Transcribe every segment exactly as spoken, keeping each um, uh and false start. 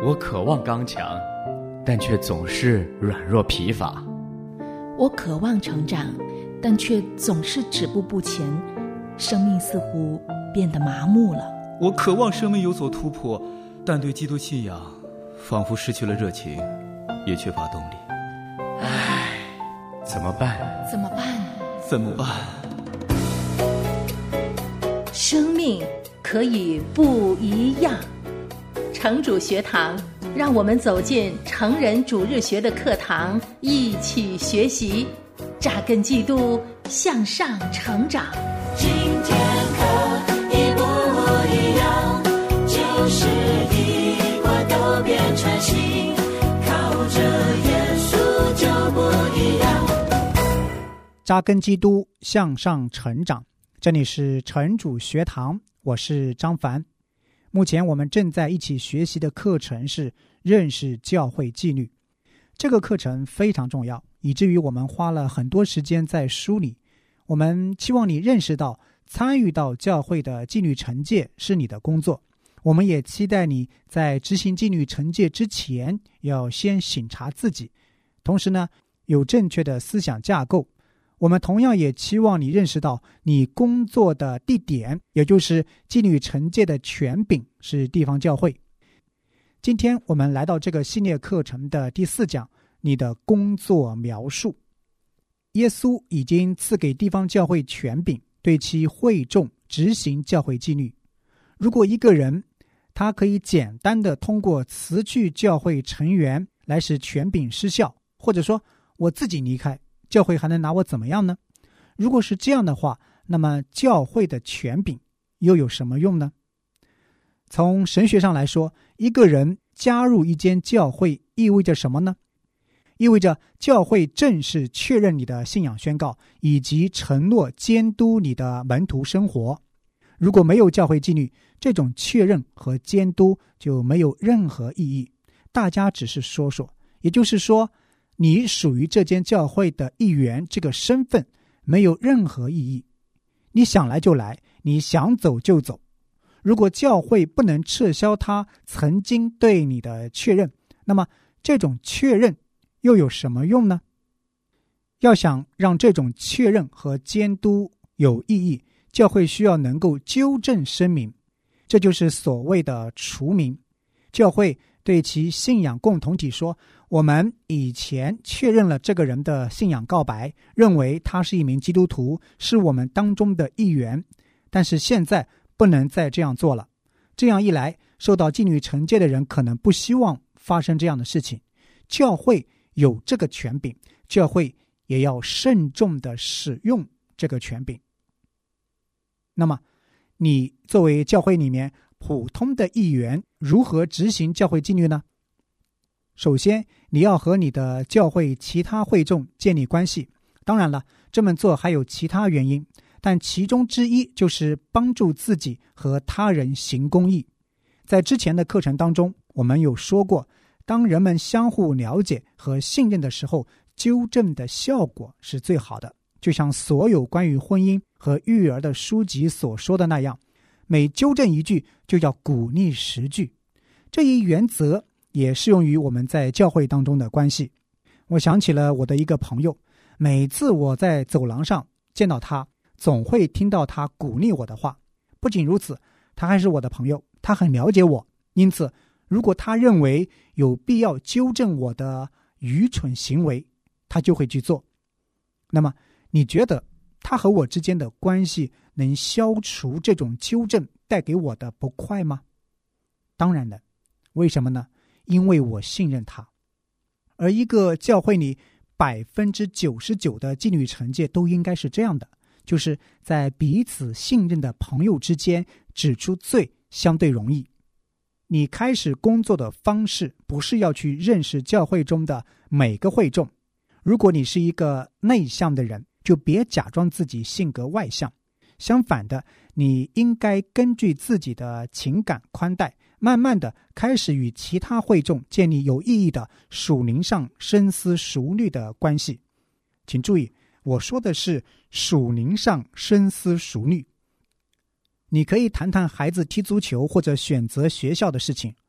我渴望刚强，但却总是软弱疲乏。 我渴望成长，但却总是止步不前，生命似乎变得麻木了。 我渴望生命有所突破，但对基督信仰仿佛失去了热情，也缺乏动力。 唉，怎么办？ 怎么办？ 怎么办？ 生命可以不一样。城主学堂，让我们走进成人主日学的课堂，一起学习，扎根基督，向上成长。 今天可以不一样，就是一块都变成新，靠着耶稣就不一样。 扎根基督，向上成长。这里是城主学堂，我是张凡。目前我们正在一起学习的课程是认识教会纪律。这个课程非常重要，以至于我们花了很多时间在梳理。我们期望你认识到，参与到教会的纪律惩戒是你的工作。我们也期待你在执行纪律惩戒之前，要先省察自己，同时呢，有正确的思想架构。我们同样也期望你认识到，你工作的地点，也就是纪律惩戒的权柄是地方教会。今天我们来到这个系列课程的第四讲，你的工作描述。耶稣已经赐给地方教会权柄，对其会众执行教会纪律。如果一个人他可以简单的通过辞去教会成员来使权柄失效，或者说我自己离开，教会还能拿我怎么样呢？如果是这样的话，那么教会的权柄又有什么用呢？从神学上来说，一个人加入一间教会意味着什么呢？意味着教会正式确认你的信仰宣告，以及承诺监督你的门徒生活。如果没有教会纪律，这种确认和监督就没有任何意义，大家只是说说。也就是说，你属于这间教会的一员，这个身份没有任何意义。你想来就来，你想走就走。如果教会不能撤销他曾经对你的确认，那么这种确认又有什么用呢？要想让这种确认和监督有意义，教会需要能够纠正声明，这就是所谓的除名。教会对其信仰共同体说，我们以前确认了这个人的信仰告白，认为他是一名基督徒，是我们当中的一员，但是现在不能再这样做了。这样一来，受到纪律惩戒的人可能不希望发生这样的事情。教会有这个权柄，教会也要慎重地使用这个权柄。那么你作为教会里面普通的一员，如何执行教会纪律呢？首先，你要和你的教会其他会众建立关系。当然了，这么做还有其他原因，但其中之一就是帮助自己和他人行公义。在之前的课程当中，我们有说过，当人们相互了解和信任的时候，纠正的效果是最好的。就像所有关于婚姻和育儿的书籍所说的那样，每纠正一句就要鼓励十句。这一原则也适用于我们在教会当中的关系。我想起了我的一个朋友，每次我在走廊上见到他，总会听到他鼓励我的话。不仅如此，他还是我的朋友，他很了解我，因此如果他认为有必要纠正我的愚蠢行为，他就会去做。那么你觉得他和我之间的关系能消除这种纠正带给我的不快吗？当然的。为什么呢？因为我信任他。而一个教会里百分之九十九的纪律惩戒都应该是这样的，就是在彼此信任的朋友之间指出罪相对容易。你开始工作的方式不是要去认识教会中的每个会众。如果你是一个内向的人，就别假装自己性格外向。相反的，你应该根据自己的情感宽待，慢慢的开始与其他会众建立有意义的属灵上深思熟虑的关系。请注意，我说的是属灵上深思熟虑。你可以谈谈孩子踢足球或者选择学校的事情，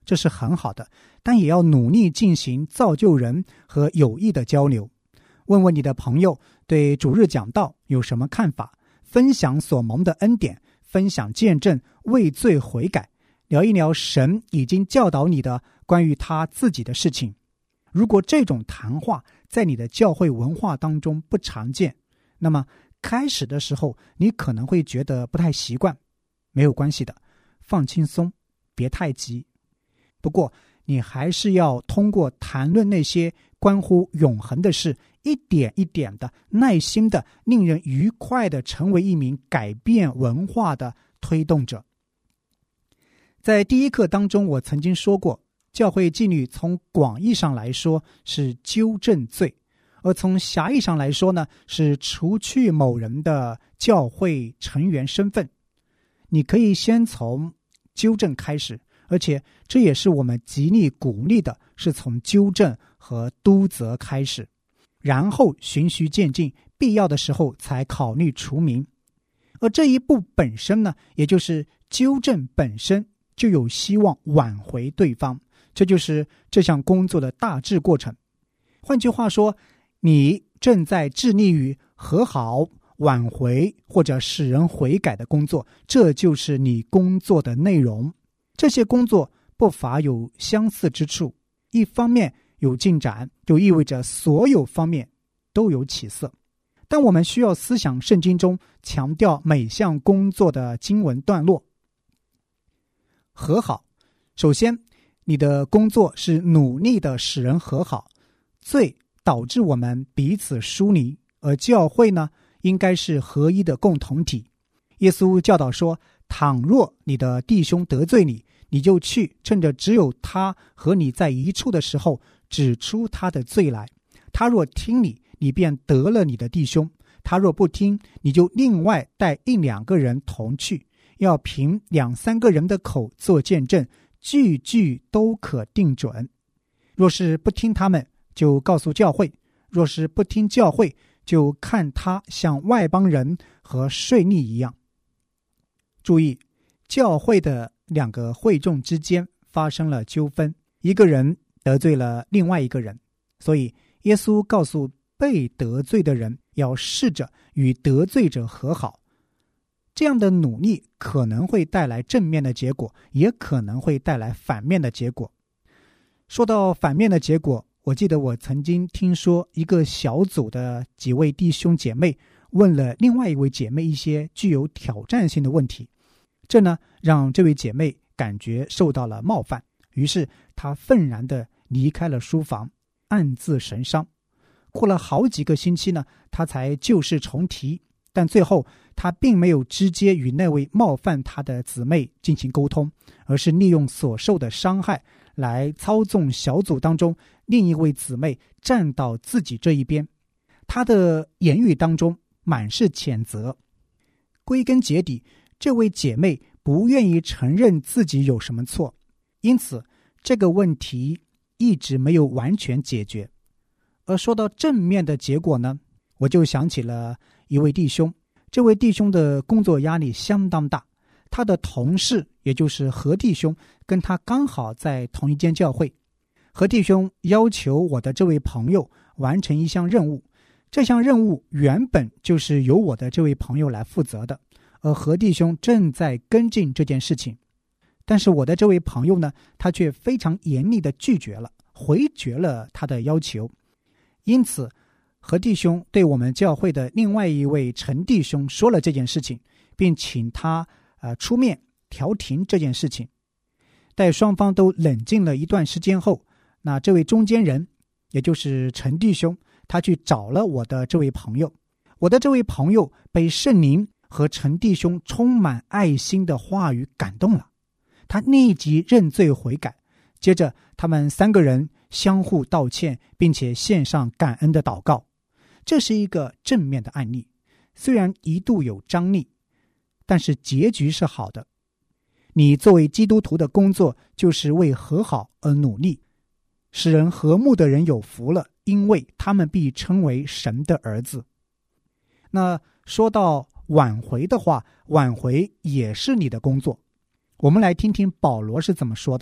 这是很好的，但也要努力进行造就人和有益的交流。问问你的朋友对主日讲道有什么看法，分享所蒙的恩典，分享见证，为罪悔改，聊一聊神已经教导你的关于他自己的事情。如果这种谈话在你的教会文化当中不常见，那么开始的时候你可能会觉得不太习惯。没有关系的，放轻松，别太急。不过你还是要通过谈论那些关乎永恒的事，一点一点的耐心的令人愉快的成为一名改变文化的推动者。在第一课当中我曾经说过，教会纪律从广义上来说是纠正罪，而从狭义上来说呢，是除去某人的教会成员身份。你可以先从纠正开始，而且这也是我们极力鼓励的，是从纠正和督责开始，然后循序渐进，必要的时候才考虑除名。而这一步本身呢，也就是纠正本身就有希望挽回对方，这就是这项工作的大致过程。换句话说，你正在致力于和好、挽回或者使人悔改的工作，这就是你工作的内容。这些工作不乏有相似之处，一方面有进展，就意味着所有方面都有起色。但我们需要思想圣经中强调每项工作的经文段落。和好，首先你的工作是努力的使人和好，罪导致我们彼此疏离，而教会呢，应该是合一的共同体。耶稣教导说，倘若你的弟兄得罪你，你就去，趁着只有他和你在一处的时候，指出他的罪来。他若听你，你便得了你的弟兄；他若不听，你就另外带一两个人同去，要凭两三个人的口做见证，句句都可定准。若是不听他们，就告诉教会；若是不听教会，就看他像外邦人和税吏一样。注意，教会的两个会众之间发生了纠纷，一个人得罪了另外一个人，所以耶稣告诉被得罪的人要试着与得罪者和好。这样的努力可能会带来正面的结果，也可能会带来反面的结果。说到反面的结果，我记得我曾经听说一个小组的几位弟兄姐妹问了另外一位姐妹一些具有挑战性的问题，这呢让这位姐妹感觉受到了冒犯，于是她愤然地离开了书房，暗自神伤。过了好几个星期呢，她才旧事重提，但最后她并没有直接与那位冒犯她的姊妹进行沟通，而是利用所受的伤害来操纵小组当中另一位姊妹站到自己这一边。她的言语当中满是谴责。归根结底，这位姐妹不愿意承认自己有什么错，因此这个问题一直没有完全解决。而说到正面的结果呢，我就想起了一位弟兄。这位弟兄的工作压力相当大，他的同事也就是何弟兄跟他刚好在同一间教会。何弟兄要求我的这位朋友完成一项任务，这项任务原本就是由我的这位朋友来负责的，而何弟兄正在跟进这件事情。但是我的这位朋友呢，他却非常严厉地拒绝了，回绝了他的要求。因此何弟兄对我们教会的另外一位陈弟兄说了这件事情，并请他呃出面调停这件事情。待双方都冷静了一段时间后，那这位中间人也就是陈弟兄，他去找了我的这位朋友。我的这位朋友被圣灵和陈弟兄充满爱心的话语感动了，他立即认罪悔改。接着他们三个人相互道歉，并且献上感恩的祷告。这是一个正面的案例，虽然一度有张力，但是结局是好的。你作为基督徒的工作就是为和好而努力，使人和睦的人有福了，因为他们必称为神的儿子。那说到挽回的话，挽回也是你的工作。我们来听听保罗是怎么说的。他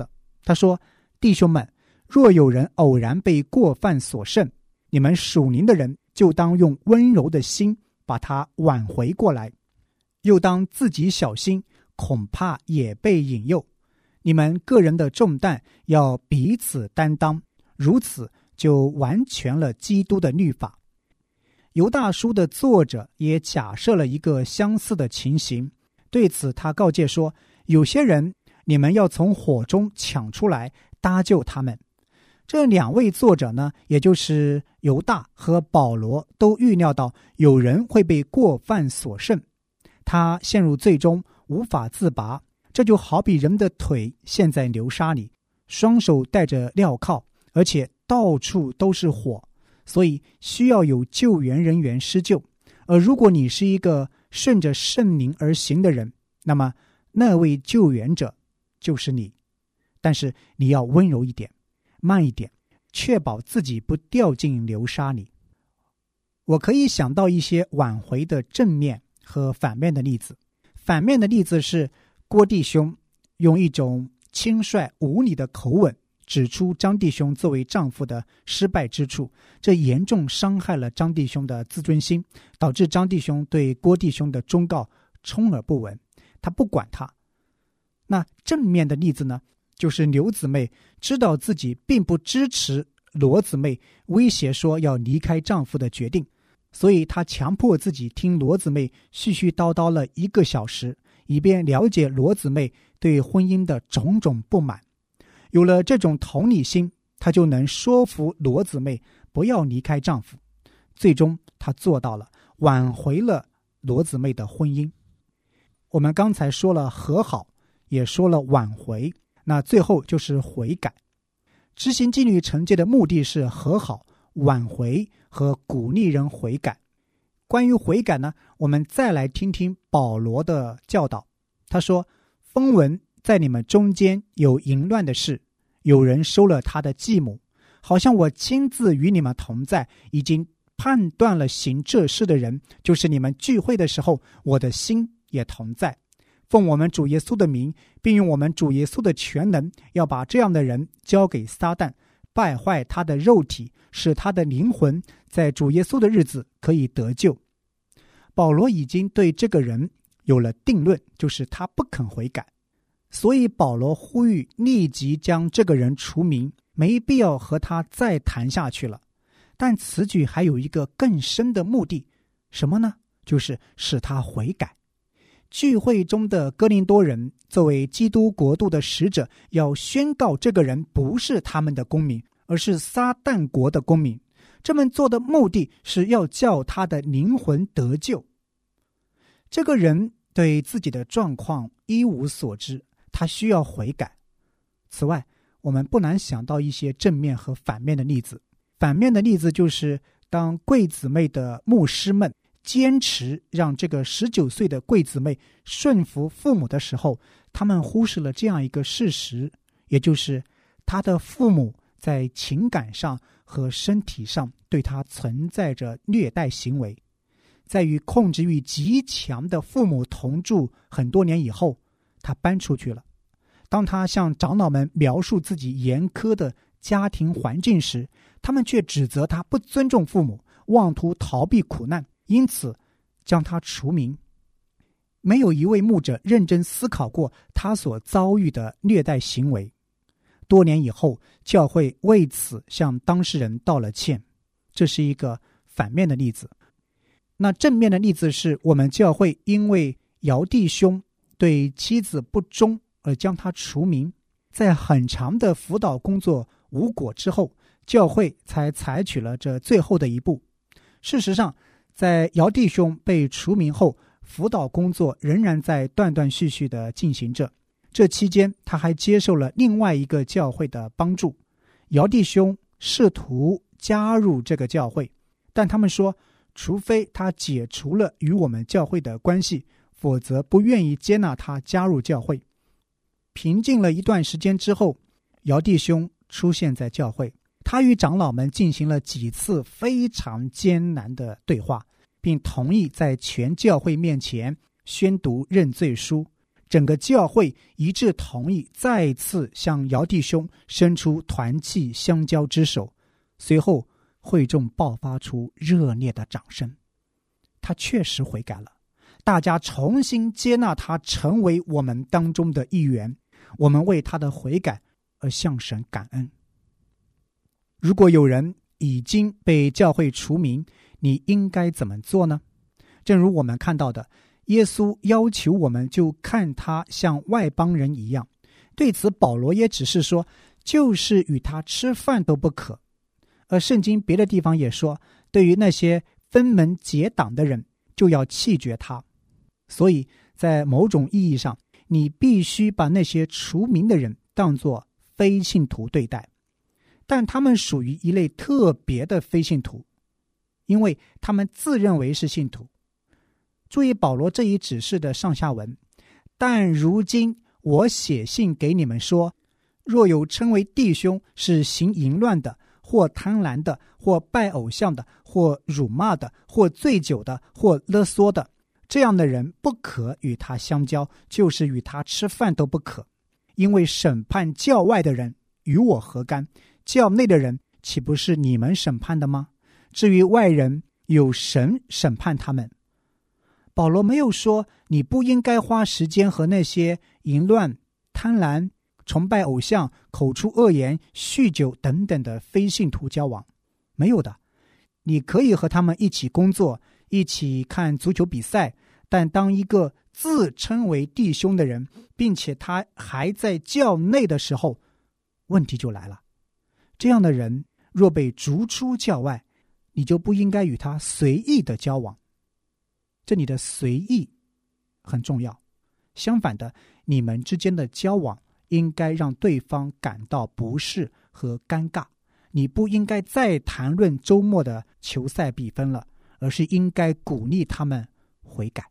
他说：弟兄们，若有人偶然被过犯所胜，你们属灵的人就当用温柔的心把他挽回过来，又当自己小心，恐怕也被引诱。你们个人的重担要彼此担当，如此就完全了基督的律法。犹大书的作者也假设了一个相似的情形，对此他告诫说：有些人你们要从火中抢出来，搭救他们。这两位作者呢，也就是犹大和保罗，都预料到有人会被过犯所胜，他陷入罪中无法自拔。这就好比人的腿陷在流沙里，双手带着镣铐，而且到处都是火，所以需要有救援人员施救。而如果你是一个顺着圣灵而行的人，那么那位救援者就是你。但是你要温柔一点，慢一点，确保自己不掉进流沙里。我可以想到一些挽回的正面和反面的例子。反面的例子是郭弟兄用一种轻率无理的口吻指出张弟兄作为丈夫的失败之处，这严重伤害了张弟兄的自尊心，导致张弟兄对郭弟兄的忠告充耳不闻，他不管他。那正面的例子呢，就是刘姊妹知道自己并不支持罗姊妹威胁说要离开丈夫的决定，所以她强迫自己听罗姊妹絮絮叨叨了一个小时，以便了解罗姊妹对婚姻的种种不满。有了这种同理心，她就能说服罗姊妹不要离开丈夫。最终她做到了，挽回了罗姊妹的婚姻。我们刚才说了和好，也说了挽回，那最后就是悔改。执行纪律惩戒的目的是和好、挽回和鼓励人悔改。关于悔改呢，我们再来听听保罗的教导。他说：风闻在你们中间有淫乱的事，有人收了他的继母，好像我亲自与你们同在，已经判断了行这事的人，就是你们聚会的时候，我的心也同在。奉我们主耶稣的名，并用我们主耶稣的全能，要把这样的人交给撒旦，败坏他的肉体，使他的灵魂在主耶稣的日子可以得救。保罗已经对这个人有了定论，就是他不肯悔改，所以保罗呼吁立即将这个人除名，没必要和他再谈下去了。但此举还有一个更深的目的，什么呢？就是使他悔改。聚会中的哥林多人作为基督国度的使者，要宣告这个人不是他们的公民，而是撒旦国的公民。这么做的目的是要叫他的灵魂得救。这个人对自己的状况一无所知，他需要悔改。此外，我们不难想到一些正面和反面的例子。反面的例子就是当贵姊妹的牧师们坚持让这个十九岁的贵姊妹顺服父母的时候，他们忽视了这样一个事实，也就是她的父母在情感上和身体上对她存在着虐待行为。在与控制欲极强的父母同住很多年以后，她搬出去了。当她向长老们描述自己严苛的家庭环境时，他们却指责她不尊重父母，妄图逃避苦难，因此将他除名。没有一位牧者认真思考过他所遭遇的虐待行为。多年以后，教会为此向当事人道了歉。这是一个反面的例子。那正面的例子是我们教会因为姚弟兄对妻子不忠而将他除名。在很长的辅导工作无果之后，教会才采取了这最后的一步。事实上，在姚弟兄被除名后，辅导工作仍然在断断续续地进行着。这期间，他还接受了另外一个教会的帮助。姚弟兄试图加入这个教会，但他们说，除非他解除了与我们教会的关系，否则不愿意接纳他加入教会。平静了一段时间之后，姚弟兄出现在教会。他与长老们进行了几次非常艰难的对话，并同意在全教会面前宣读认罪书。 整个教会一致同意再次向姚弟兄伸出团契相交之手。随后会众爆发出热烈的掌声。他确实悔改了，大家重新接纳他成为我们当中的一员，我们为他的悔改而向神感恩。如果有人已经被教会除名，你应该怎么做呢？正如我们看到的，耶稣要求我们就看他像外邦人一样，对此保罗也只是说，就是与他吃饭都不可。而圣经别的地方也说，对于那些分门结党的人，就要弃绝他。所以在某种意义上，你必须把那些除名的人当作非信徒对待，但他们属于一类特别的非信徒，因为他们自认为是信徒。注意保罗这一指示的上下文，但如今我写信给你们说，若有称为弟兄是行淫乱的，或贪婪的，或拜偶像的，或辱骂的，或醉酒的，或勒索的，这样的人不可与他相交，就是与他吃饭都不可。因为审判教外的人与我何干？教内的人岂不是你们审判的吗？至于外人，有神审判他们。保罗没有说你不应该花时间和那些淫乱、贪婪、崇拜偶像、口出恶言、酗酒等等的非信徒交往，没有的。你可以和他们一起工作，一起看足球比赛，但当一个自称为弟兄的人，并且他还在教内的时候，问题就来了。这样的人若被逐出教外，你就不应该与他随意的交往。这里的随意很重要，相反的，你们之间的交往应该让对方感到不适和尴尬。你不应该再谈论周末的球赛比分了，而是应该鼓励他们悔改。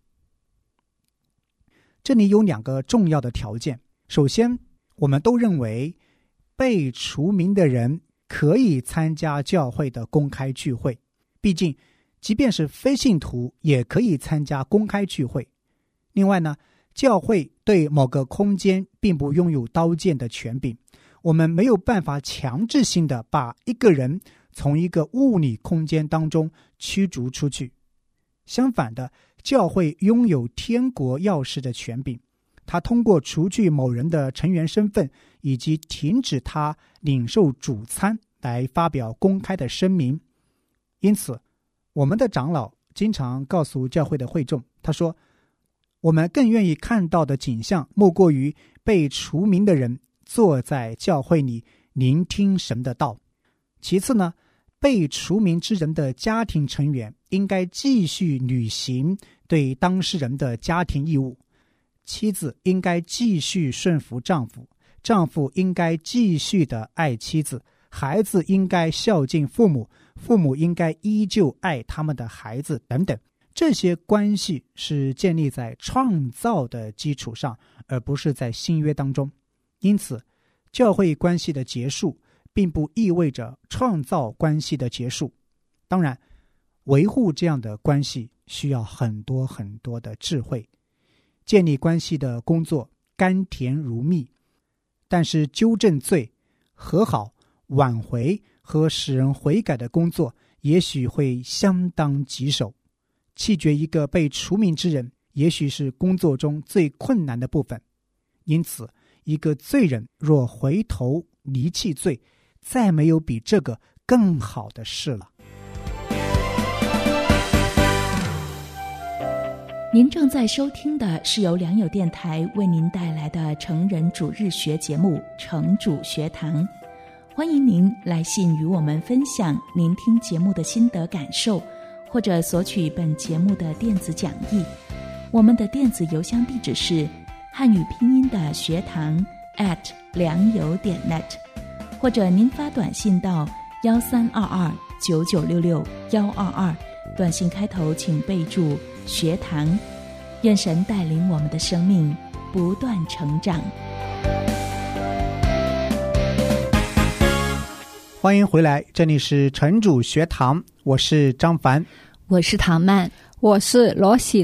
这里有两个重要的条件。首先，我们都认为被除名的人可以参加教会的公开聚会，毕竟即便是非信徒也可以参加公开聚会。另外呢，教会对某个空间并不拥有刀剑的权柄，我们没有办法强制性的把一个人从一个物理空间当中驱逐出去。相反的，教会拥有天国钥匙的权柄，他通过除去某人的成员身份以及停止他领受主餐来发表公开的声明。因此我们的长老经常告诉教会的会众，他说，我们更愿意看到的景象莫过于被除名的人坐在教会里聆听神的道。其次呢，被除名之人的家庭成员应该继续履行对当事人的家庭义务。妻子应该继续顺服丈夫，丈夫应该继续的爱妻子，孩子应该孝敬父母，父母应该依旧爱他们的孩子等等。这些关系是建立在创造的基础上，而不是在新约当中。因此，教会关系的结束并不意味着创造关系的结束。当然，维护这样的关系需要很多很多的智慧。建立关系的工作甘甜如蜜，但是纠正罪、和好、挽回和使人悔改的工作也许会相当棘手。弃绝一个被除名之人，也许是工作中最困难的部分。因此，一个罪人若回头离弃罪，再没有比这个更好的事了。 您正在收听的是由良友电台为您带来的成人主日学节目《成主学堂》。欢迎您来信与我们分享您听节目的心得感受，或者索取本节目的电子讲义。我们的电子邮箱地址是汉语拼音的学堂 at 良友点 net， 或者您发短信到幺三二二九九六六幺二二，短信开头请备注学堂。愿神带领我们的生命不断成长。 欢迎回来，这里是城主学堂，我是张凡， 我是唐曼， 我是罗喜乐。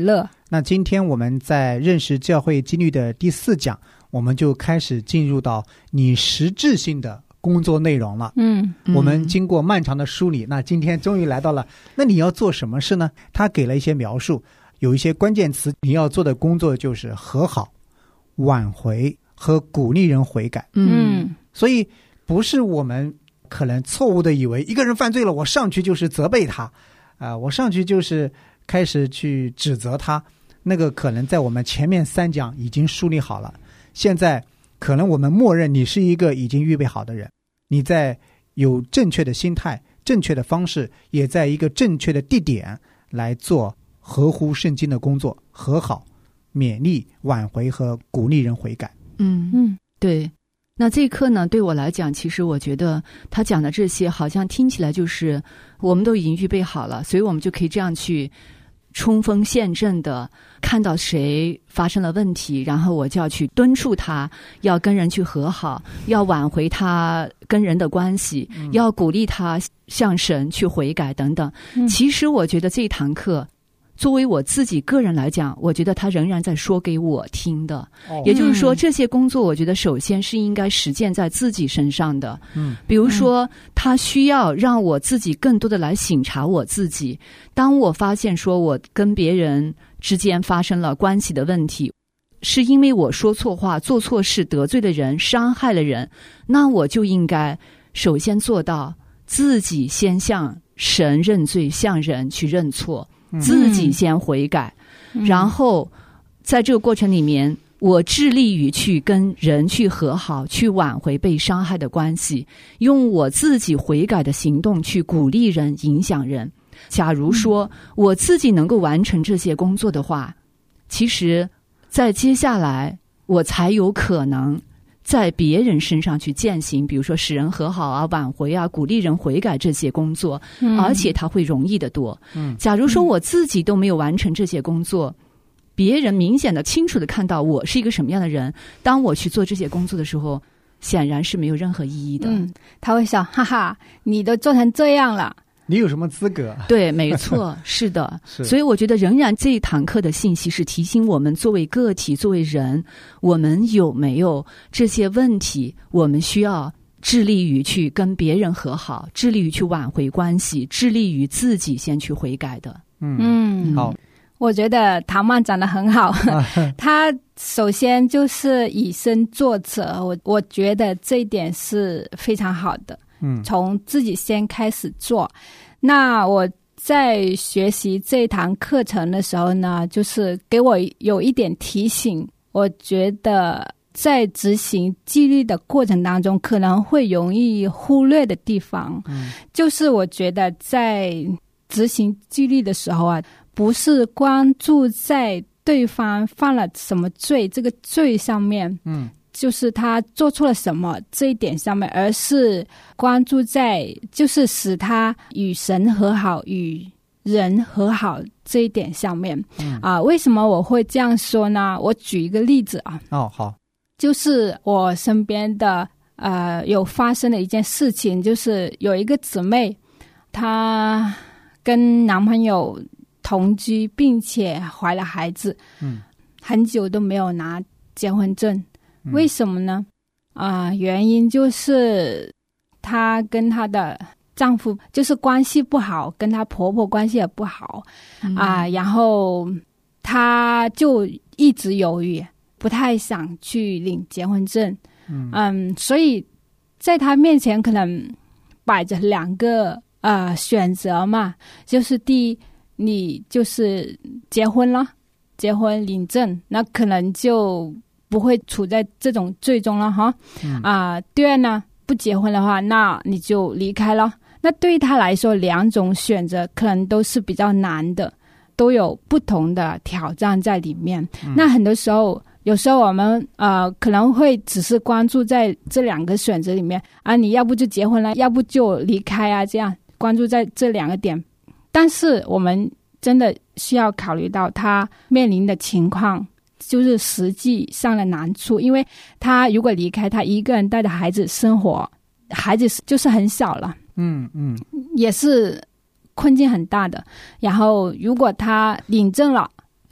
那今天我们在认识教会纪律的第四讲，我们就开始进入到你实质性的工作内容了。 嗯， 我们经过漫长的梳理，那今天终于来到了，那你要做什么事呢？他给了一些描述，有一些关键词，你要做的工作就是和好、挽回和鼓励人悔改。 嗯， 所以不是我们可能错误的以为一个人犯罪了，我上去就是责备他，啊、呃，我上去就是开始去指责他，那个可能在我们前面三讲已经梳理好了。现在可能我们默认你是一个已经预备好的人，你在有正确的心态、正确的方式，也在一个正确的地点来做合乎圣经的工作，和好、勉励、挽回和鼓励人悔改。 嗯嗯，对。那这一课呢，对我来讲，其实我觉得他讲的这些好像听起来就是我们都已经预备好了，所以我们就可以这样去冲锋陷阵的看到谁发生了问题，然后我就要去敦促他，要跟人去和好，要挽回他跟人的关系，嗯、要鼓励他向神去悔改等等。嗯、其实我觉得这一堂课作为我自己个人来讲，我觉得他仍然在说给我听的。哦、也就是说，这些工作我觉得首先是应该实践在自己身上的。嗯，比如说，他需要让我自己更多的来省察我自己。当我发现说我跟别人之间发生了关系的问题，是因为我说错话、做错事、得罪了人、伤害了人，那我就应该首先做到自己先向神认罪，向人去认错。自己先悔改，嗯、然后在这个过程里面，我致力于去跟人去和好，去挽回被伤害的关系，用我自己悔改的行动去鼓励人、影响人。假如说我自己能够完成这些工作的话，其实在接下来我才有可能在别人身上去践行，比如说使人和好啊、挽回啊、鼓励人悔改这些工作，嗯、而且它会容易得多。嗯，假如说我自己都没有完成这些工作，嗯、别人明显的、清楚的看到我是一个什么样的人，当我去做这些工作的时候，显然是没有任何意义的。 嗯，他会想，哈哈，你都做成这样了， 你有什么资格？ 对，没错，是的。是，所以我觉得仍然这一堂课的信息是提醒我们，作为个体、作为人，我们有没有这些问题，我们需要致力于去跟别人和好，致力于去挽回关系，致力于自己先去悔改的。 嗯嗯，好。 我觉得唐曼讲得很好，他首先就是以身作则，我我觉得这一点是非常好的。嗯，从自己先开始做。那我在学习这一堂课程的时候呢，就是给我有一点提醒，我觉得在执行纪律的过程当中可能会容易忽略的地方，嗯、就是我觉得在执行纪律的时候啊，不是关注在对方犯了什么罪这个罪上面，嗯，就是他做错了什么这一点上面，而是关注在就是使他与神和好、与人和好这一点上面。嗯、啊，为什么我会这样说呢？我举一个例子啊。 哦，好， 就是我身边的呃有发生的一件事情，就是有一个姊妹，她跟男朋友同居，并且怀了孩子，嗯，很久都没有拿结婚证。为什么呢？啊、呃，原因就是她跟她的丈夫就是关系不好，跟她婆婆关系也不好啊、呃，然后她就一直犹豫，不太想去领结婚证。嗯, 嗯所以在她面前可能摆着两个呃选择嘛，就是第一，你就是结婚了，结婚领证，那可能就不会处在这种罪中了哈。啊、嗯呃，第二呢，不结婚的话，那你就离开了。那对于他来说，两种选择可能都是比较难的，都有不同的挑战在里面。嗯、那很多时候，有时候我们呃可能会只是关注在这两个选择里面啊，你要不就结婚了，要不就离开啊，这样关注在这两个点。但是我们真的需要考虑到他面临的情况。就是实际上的难处，因为他如果离开，他一个人带着孩子生活，孩子就是很小了，嗯嗯，也是困境很大的。然后如果他领证了，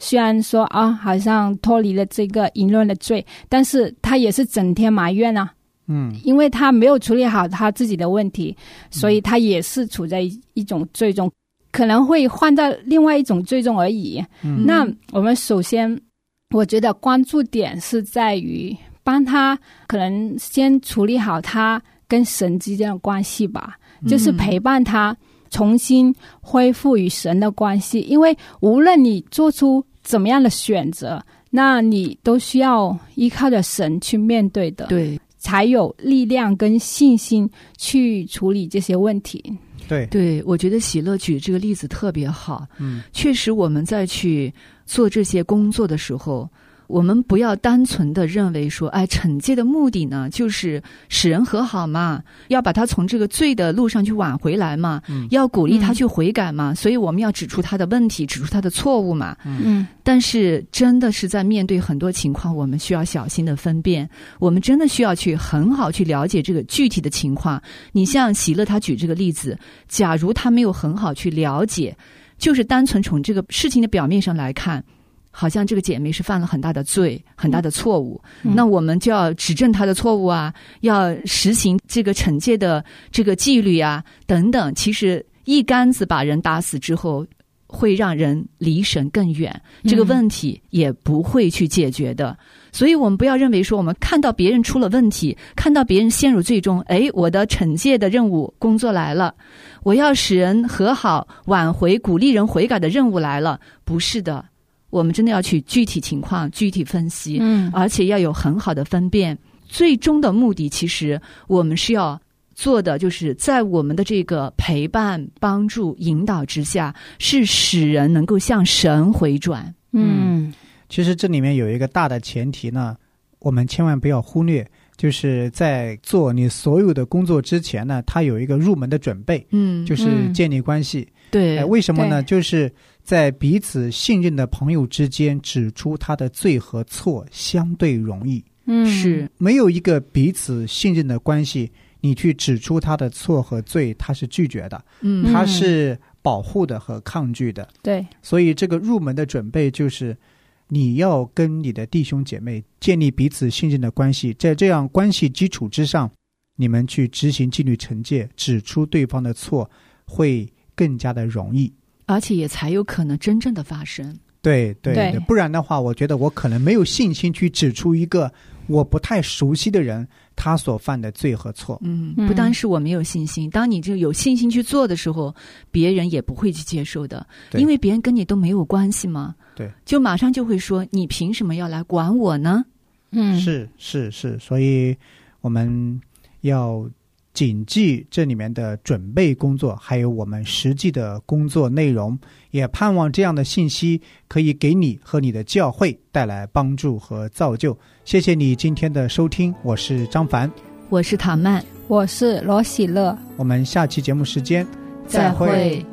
虽然说啊，好像脱离了这个淫乱的罪，但是他也是整天埋怨啊。 嗯， 因为他没有处理好他自己的问题，所以他也是处在一种罪中，可能会换到另外一种罪中而已。 嗯， 那我们首先，我觉得关注点是在于帮他可能先处理好他跟神之间的关系吧， 嗯， 就是陪伴他重新恢复与神的关系。因为无论你做出怎么样的选择，那你都需要依靠着神去面对的， 对， 才有力量跟信心去处理这些问题。 对对，我觉得喜乐举这个例子特别好。 嗯， 确实我们在去做这些工作的时候，我们不要单纯的认为说，哎，惩戒的目的呢，就是使人和好嘛，要把他从这个罪的路上去挽回来嘛， 嗯， 要鼓励他去悔改嘛，嗯，所以我们要指出他的问题，指出他的错误嘛。 嗯， 但是真的是在面对很多情况，我们需要小心的分辨，我们真的需要去很好去了解这个具体的情况。你像喜乐他举这个例子，假如他没有很好去了解，就是单纯从这个事情的表面上来看，好像这个姐妹是犯了很大的罪，很大的错误，嗯，那我们就要指正她的错误啊，要实行这个惩戒的这个纪律啊等等。其实一竿子把人打死之后，会让人离神更远，这个问题也不会去解决的。嗯，所以我们不要认为说，我们看到别人出了问题，看到别人陷入罪中，哎，我的惩戒的任务工作来了，我要使人和好、挽回、鼓励人悔改的任务来了。不是的，我们真的要去具体情况具体分析， 嗯， 而且要有很好的分辨。最终的目的，其实我们是要做的，就是在我们的这个陪伴、帮助、引导之下，是使人能够向神回转。 嗯， 其实这里面有一个大的前提呢，我们千万不要忽略，就是在做你所有的工作之前呢，它有一个入门的准备， 嗯， 就是建立关系。 对， 哎，为什么呢？就是在彼此信任的朋友之间指出他的罪和错相对容易。 嗯， 是没有一个彼此信任的关系，你去指出他的错和罪，他是拒绝的， 嗯， 他是保护的和抗拒的。 对， 所以这个入门的准备就是你要跟你的弟兄姐妹建立彼此信任的关系，在这样关系基础之上，你们去执行纪律惩戒，指出对方的错，会更加的容易， 而且也才有可能真正的发生。 对对对, 对，不然的话，我觉得我可能没有信心去指出一个我不太熟悉的人他所犯的罪和错。 嗯，不单是我没有信心，当你就有信心去做的时候，别人也不会去接受的，因为别人跟你都没有关系嘛。 对， 就马上就会说，你凭什么要来管我呢？ 嗯， 是是是，所以我们要谨记这里面的准备工作，还有我们实际的工作内容，也盼望这样的信息可以给你和你的教会带来帮助和造就。谢谢你今天的收听，我是张凡， 我是唐曼， 我是罗喜乐， 我们下期节目时间再会。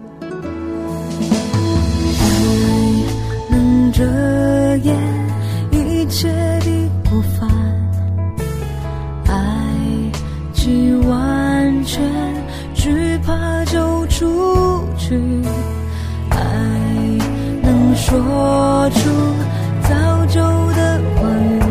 爱能遮掩一切的过犯，爱既完全，惧怕就出去，爱能说出造就的话语，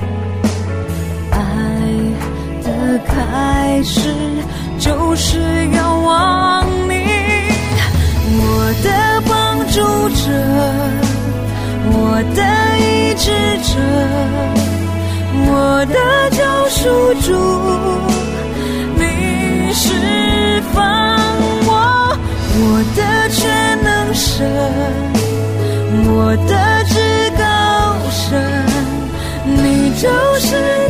爱的开始就是要望你，我的帮助者，我的医治者，我的救赎主，释放我，我的全能神，我的至高神，你就是